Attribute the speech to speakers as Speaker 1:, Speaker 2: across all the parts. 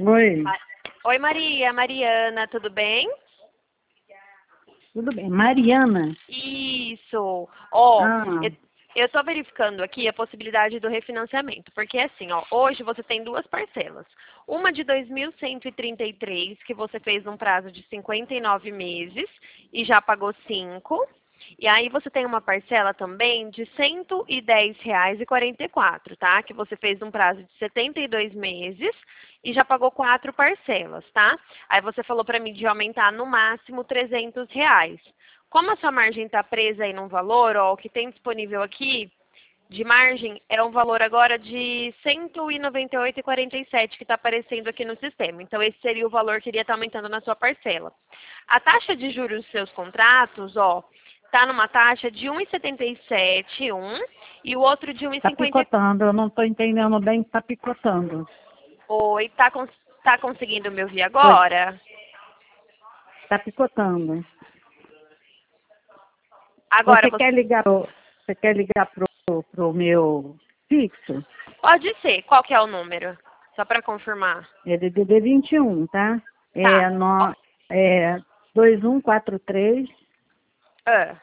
Speaker 1: Oi,
Speaker 2: Oi, Maria, Mariana, tudo bem?
Speaker 1: tudo bem. Mariana?
Speaker 2: Isso. Ó,
Speaker 1: Ah,
Speaker 2: eu tô verificando aqui a possibilidade do refinanciamento, porque assim, ó, hoje você tem duas parcelas. Uma de 2.133, que você fez num prazo de 59 meses e já pagou 5. E aí você tem uma parcela também de R$ 110,44, tá? Que você fez num prazo de 72 meses e já pagou 4 parcelas, tá? Aí você falou para mim de aumentar no máximo R$ 300. Como a sua margem está presa aí num valor, ó, o que tem disponível aqui de margem é um valor agora de 198,47 que está aparecendo aqui no sistema. Então, esse seria o valor que iria estar aumentando na sua parcela. A taxa de juros dos seus contratos, ó, está numa taxa de 1,77 e o outro de
Speaker 1: tá
Speaker 2: 1,50.
Speaker 1: picotando, eu não tô entendendo bem, tá picotando.
Speaker 2: Oi, tá conseguindo me ouvir
Speaker 1: Oi,
Speaker 2: agora?
Speaker 1: tá picotando.
Speaker 2: Agora
Speaker 1: Você
Speaker 2: você
Speaker 1: quer ligar pro meu fixo?
Speaker 2: pode ser. Qual que é o número? Só para confirmar.
Speaker 1: É DDD 21, tá?
Speaker 2: Tá.
Speaker 1: É,
Speaker 2: Ó,
Speaker 1: é 2143
Speaker 2: ah,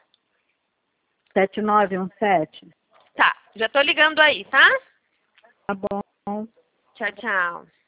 Speaker 1: 7917.
Speaker 2: tá. Já tô ligando aí, tá?
Speaker 1: Tá bom.
Speaker 2: Tchau, tchau.